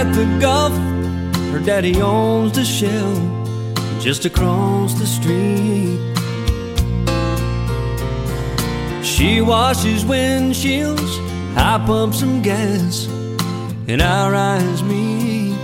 at the Gulf, her daddy owns the Shell just across the street. She washes windshields, I pump some gas, and our eyes meet.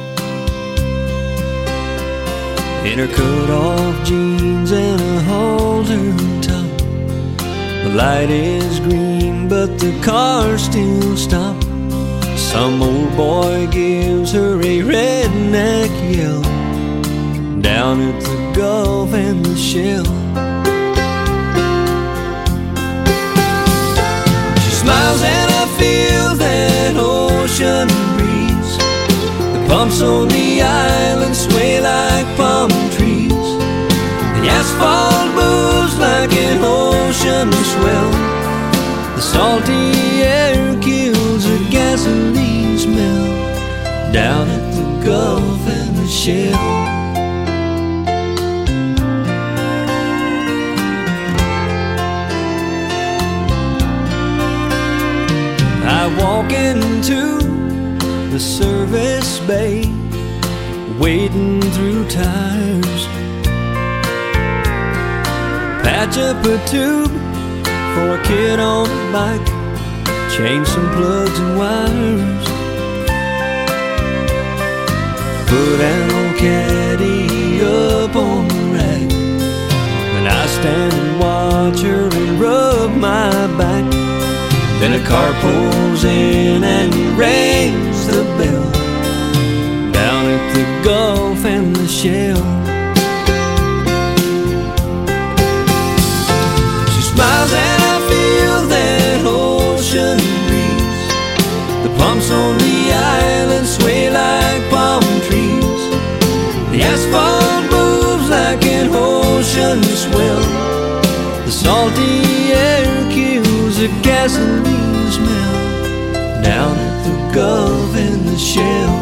In her cut-off jeans and a halter top, the light is green, but the car still stopped. Some old boy gives her a redneck yell down at the Gulf and the Shell. She smiles and I feel that ocean breeze. The pumps on the island sway like palm trees. The asphalt moves like an ocean swell. The salty air kills the gasoline smell down at the Gulf and the Shell. I walk into the service bay, wading through tires, patch up a tube for a kid on a bike, change some plugs and wires, put an old caddy up on the rack, and I stand and watch her and rub my back. Then a car pulls in and rings the bell down at the Gulf and the Shell. She smiles and I feel that ocean breeze. The pumps on the island sway like palm trees. The asphalt moves like an ocean swell. The salty air kills the gasoline smell down at the Gulf and the Shell.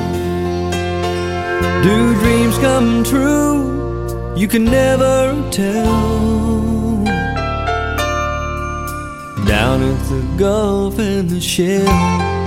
Do dreams come true? You can never tell. Down at the Gulf and the Shell.